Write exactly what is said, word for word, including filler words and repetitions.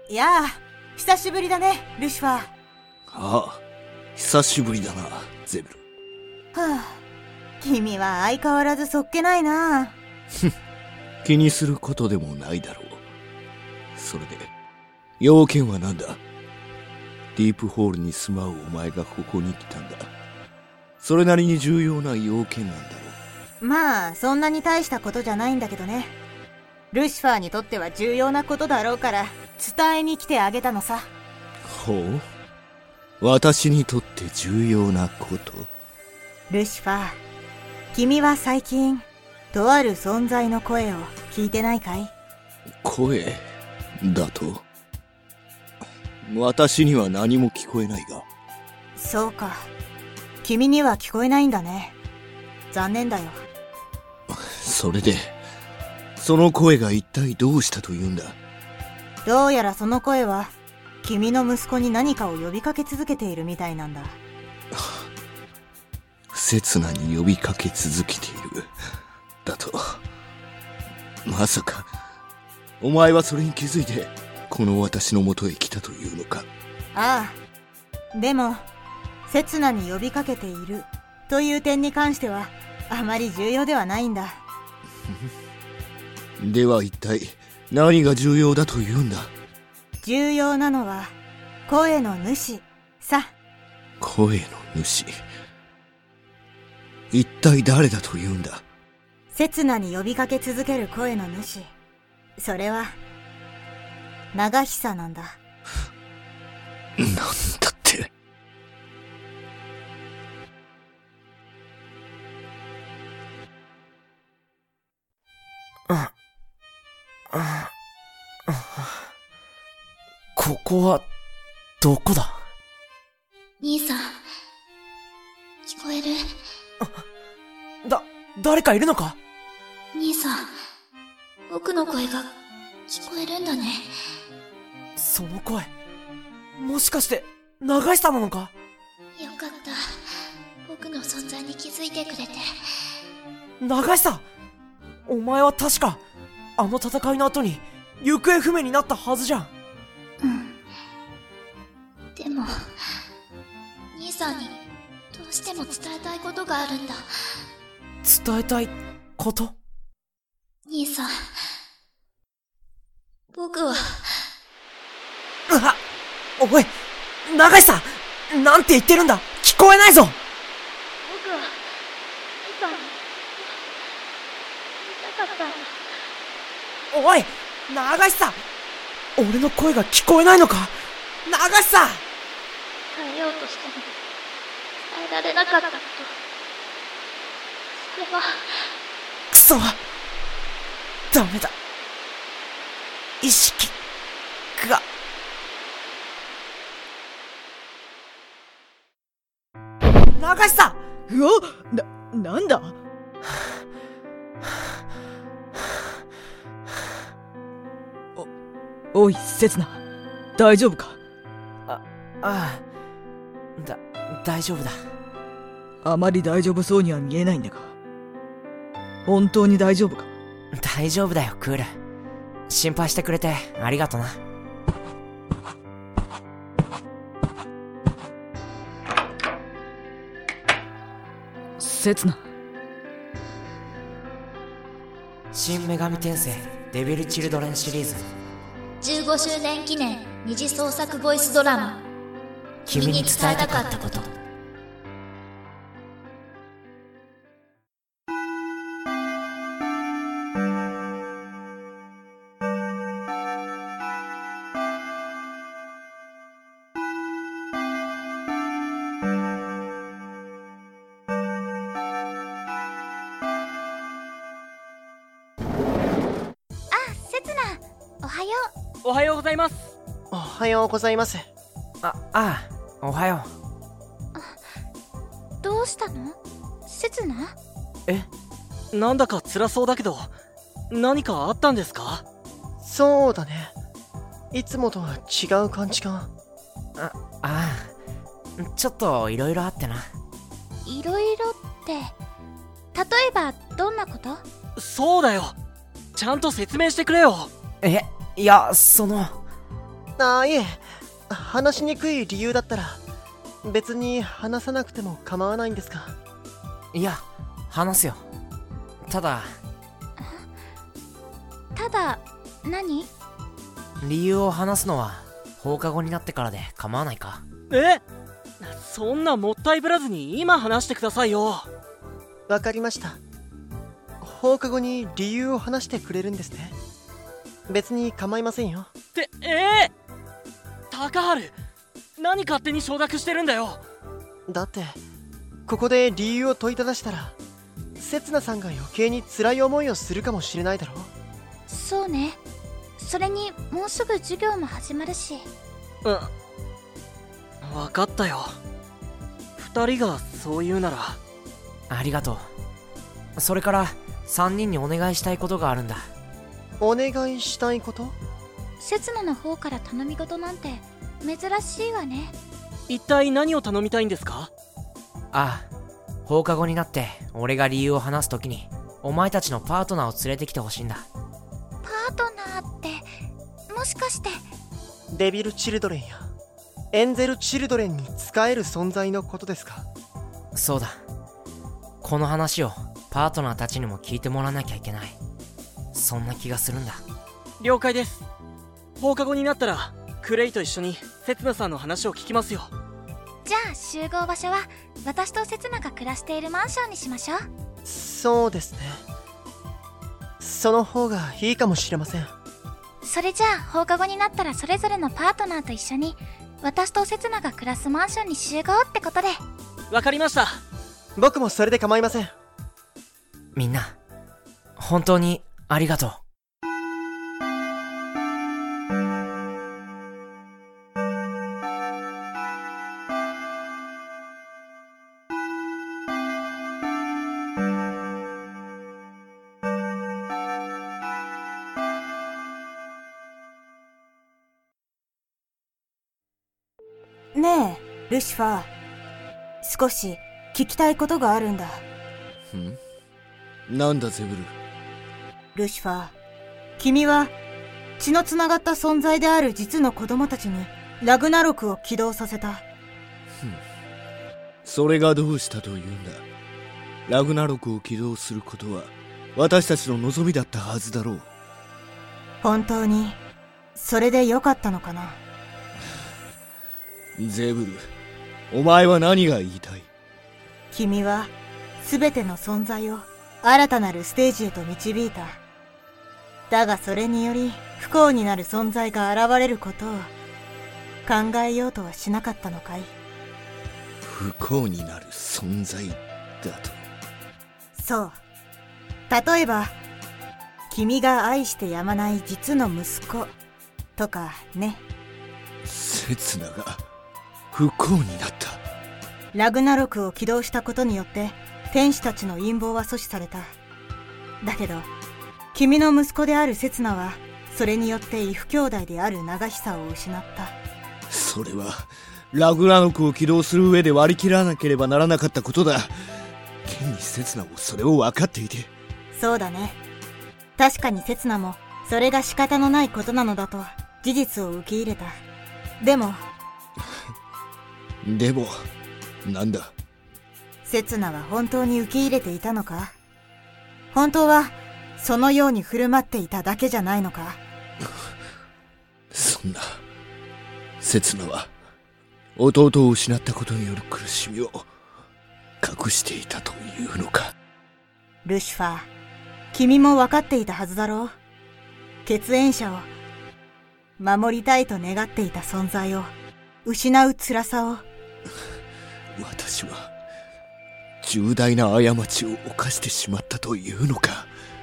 いやあ、久しぶりだね、ルシファー。 ああ、久しぶりだな、ゼブル。 はあ、君は相変わらずそっけないな。 気にすることでもないだろう。それで、要件は何だ？ディープホールに住まうお前がここに来たんだ。それなりに重要な要件なんだろう。まあ、そんなに大したことじゃないんだけどね。ルシファーにとっては重要なことだろうから、伝えに来てあげたのさ。 ほう？私にとって重要なこと？ ルシファー、君は最近、とある存在の声を聞いてないかい？ 声だと？私には何も聞こえないが。 そうか。君には聞こえないんだね。残念だよ。 それで、その声が一体どうしたというんだ？ どうやらその声は、君の息子に何かを呼びかけ続けているみたいなんだ。 刹那に呼びかけ続けている。だと。まさか、お前はそれに気づいて、この私の元へ来たというのか？ ああ。でも、刹那に呼びかけているという点に関しては、あまり重要ではないんだ。 では一体、何が重要だというんだ？ 重要なのは、声の主、さ。 声の主。一体誰だというんだ？ 刹那に呼びかけ続ける声の主。それは、長久なんだ。 なんだって。 あ、あ、ここは、どこだ？ 兄さん、聞こえる？ だ、誰かいるのか？ 兄さん、僕の声が聞こえるんだね。 その声、もしかして、長久なのか？ よかった。僕の存在に気づいてくれて。 長久！お前は確か、あの戦いの後に、行方不明になったはずじゃん。 うん。でも、兄さんに、どうしても伝えたいことがあるんだ。 伝えたいこと？ 兄さん、僕は。 うわっ！おい！長久！なんて言ってるんだ！聞こえないぞ！ 僕は、兄さんに、言いたかったんだ。 おい！長久！俺の声が聞こえないのか？長久！ 伝えようとしても、伝えられなかったこと。それは。 くそ！ダメだ。意識が。長久！ うわ！な、なんだ？お、おい、刹那。大丈夫か？ あ、ああ。だ、大丈夫だ。 あまり大丈夫そうには見えないんだが。本当に大丈夫か？ 大丈夫だよ、クール。心配してくれてありがとな。 刹那。 新女神転生デビルチルドレンシリーズじゅうごしゅうねん記念二次創作ボイスドラマ、君に伝えたかったこと。おはよう。おはようございます。 おはようございます。 あ、ああ、おはよう。 あ、どうしたの？刹那？ え、なんだか辛そうだけど、何かあったんですか？ そうだね。いつもとは違う感じか。 あ、ああ、ちょっといろいろあってな。 いろいろって、例えばどんなこと？ そうだよ。ちゃんと説明してくれよ。 え、いや、そのああ、いえ、話しにくい理由だったら別に話さなくても構わないんですが。 いや、話すよ。ただただ何？ 理由を話すのは放課後になってからで構わないか？ え？そんなもったいぶらずに今話してくださいよ。 わかりました。放課後に理由を話してくれるんですね。別に構いませんよ。 って、えー、高春、何勝手に承諾してるんだよ。 だってここで理由を問いただしたら刹那さんが余計に辛い思いをするかもしれないだろう。 そうね。それにもうすぐ授業も始まるし。 うん、分かったよ。二人がそう言うなら。 ありがとう。それから三人にお願いしたいことがあるんだ。 お願いしたいこと？ 刹那の方から頼み事なんて珍しいわね。 一体何を頼みたいんですか？ ああ、放課後になって俺が理由を話すときにお前たちのパートナーを連れてきてほしいんだ。 パートナーってもしかしてデビルチルドレンやエンゼルチルドレンに仕える存在のことですか？ そうだ。この話をパートナーたちにも聞いてもらわなきゃいけない。そんな気がするんだ。 了解です。放課後になったらクレイと一緒に刹那さんの話を聞きますよ。 じゃあ集合場所は私と刹那が暮らしているマンションにしましょう。 そうですね。その方がいいかもしれません。 それじゃあ放課後になったらそれぞれのパートナーと一緒に私と刹那が暮らすマンションに集合ってことで。 わかりました。 僕もそれで構いません。 みんな本当にありがとう。 ねえ、ルシファー。少し聞きたいことがあるんだ。 ん？なんだゼブル。 ルシファー、君は血のつながった存在である実の子供たちにラグナロクを起動させた。 それがどうしたというんだ。ラグナロクを起動することは私たちの望みだったはずだろう。 本当にそれでよかったのかな。 ゼブル、お前は何が言いたい？ 君は全ての存在を新たなるステージへと導いた。だがそれにより不幸になる存在が現れることを考えようとはしなかったのかい？ 不幸になる存在だと？ そう。例えば君が愛してやまない実の息子とかね。 刹那が不幸になった。 ラグナロクを起動したことによって天使たちの陰謀は阻止された。だけど君の息子である刹那はそれによって異父兄弟である長久を失った。 それはラグナロクを起動する上で割り切らなければならなかったことだ。現に刹那もそれを分かっていて。 そうだね。確かに刹那もそれが仕方のないことなのだと事実を受け入れた。でもでもなんだ。 刹那は本当に受け入れていたのか？本当はそのように振る舞っていただけじゃないのか？ そんな。刹那は弟を失ったことによる苦しみを隠していたというのか？ ルシファー、君も分かっていたはずだろう。血縁者を守りたいと願っていた存在を失う辛さを。 私は重大な過ちを犯してしまったというのか？